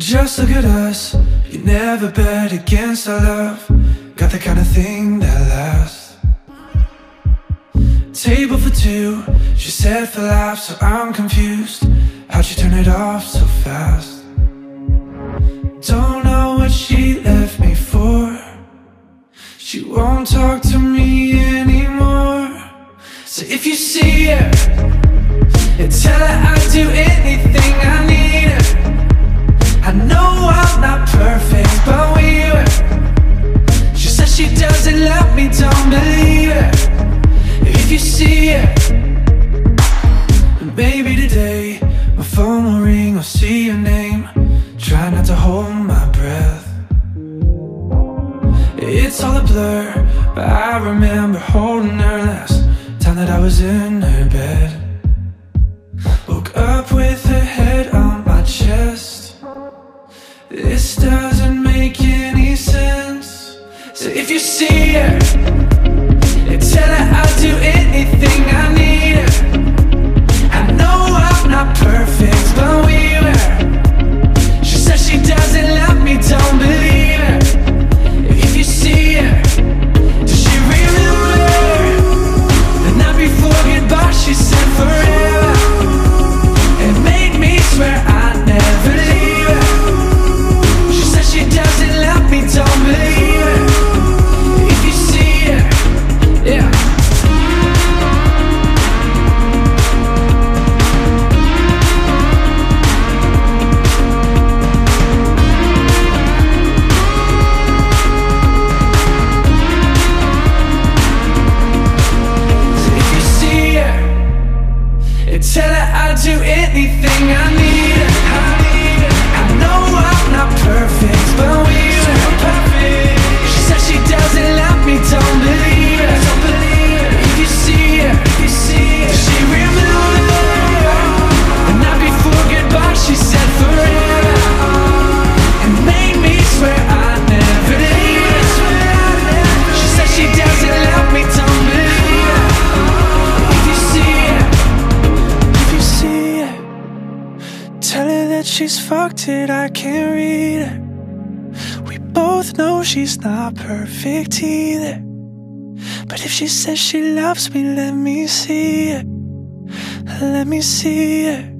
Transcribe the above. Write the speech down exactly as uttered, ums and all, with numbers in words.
Just look at us, you never bet against our love. Got the kind of thing that lasts. Table for two, she said for life, so I'm confused. How'd you turn it off so fast? Don't know what she left me for. She won't talk to me anymore. So if you see her, tell her I'd do anything I need her. I know I'm not perfect, but we were. She says she doesn't love me, don't believe her. If you see her, maybe today my phone will ring, I'll see your name. Try not to hold my breath. It's all a blur, but I remember holding her last time that I was in her bed. Woke up with her head on my chest. This doesn't make any sense. So if you see her, tell her I'll do anything I need her. I know I'm not perfect, but we were. She says she doesn't love me, don't believe her. If you see her, does she remember the night before goodbye? She said forever. It made me swear I'd never leave her. She says she doesn't love me, don't believe her. If you see her, yeah. Tell her I'll do anything I need her. I need her. I know I'm not perfect, but we were perfect. She says she doesn't love me, don't believe her. Don't believe her. If you see her, if you see her, does she remember the night before goodbye? She said forever. It made me swear I'd never leave her. She says she doesn't love me, don't believe her. If you see her, tell her that she's fucked it, I can't read her. We both know she's not perfect either. But if she says she loves me, let me see it. Let me see it.